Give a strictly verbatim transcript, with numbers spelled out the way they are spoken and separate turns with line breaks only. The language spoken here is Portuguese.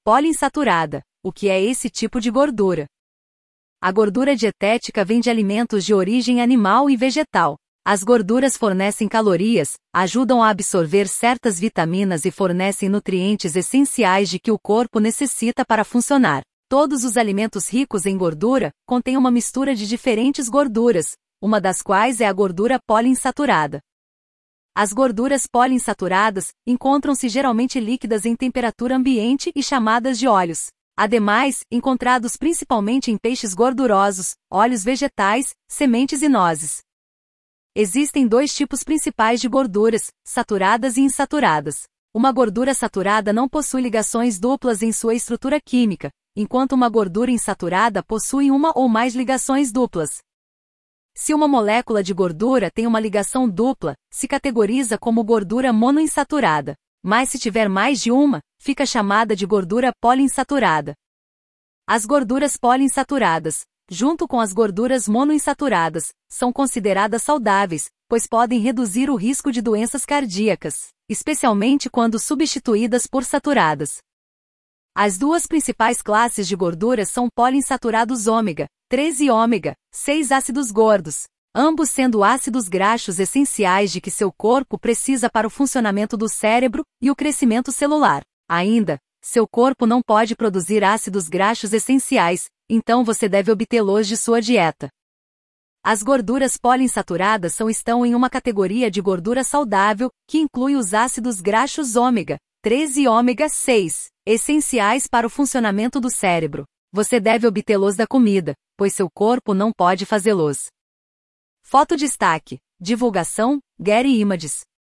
poliinsaturada. O que é esse tipo de gordura? A gordura dietética vem de alimentos de origem animal e vegetal. As gorduras fornecem calorias, ajudam a absorver certas vitaminas e fornecem nutrientes essenciais de que o corpo necessita para funcionar. Todos os alimentos ricos em gordura contêm uma mistura de diferentes gorduras, uma das quais é a gordura poliinsaturada. As gorduras poliinsaturadas encontram-se geralmente líquidas em temperatura ambiente e chamadas de óleos. Ademais, encontrados principalmente em peixes gordurosos, óleos vegetais, sementes e nozes. Existem dois tipos principais de gorduras, saturadas e insaturadas. Uma gordura saturada não possui ligações duplas em sua estrutura química, enquanto uma gordura insaturada possui uma ou mais ligações duplas. Se uma molécula de gordura tem uma ligação dupla, se categoriza como gordura monoinsaturada, mas se tiver mais de uma, fica chamada de gordura poliinsaturada. As gorduras poliinsaturadas, junto com as gorduras monoinsaturadas, são consideradas saudáveis, pois podem reduzir o risco de doenças cardíacas, especialmente quando substituídas por saturadas. As duas principais classes de gorduras são poliinsaturados ômega três e ômega seis ácidos gordos, ambos sendo ácidos graxos essenciais de que seu corpo precisa para o funcionamento do cérebro e o crescimento celular. Ainda, seu corpo não pode produzir ácidos graxos essenciais, então você deve obtê-los de sua dieta. As gorduras poliinsaturadas são estão em uma categoria de gordura saudável, que inclui os ácidos graxos ômega três e ômega seis, essenciais para o funcionamento do cérebro. Você deve obtê-los da comida, pois seu corpo não pode fazê-los. Foto destaque. Divulgação, Getty Images.